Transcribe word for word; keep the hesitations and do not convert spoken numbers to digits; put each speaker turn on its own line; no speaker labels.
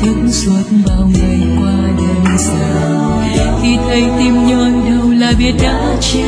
thức suốt bao ngày qua đơn giản, khi thấy tim nhói đau là biết đã chết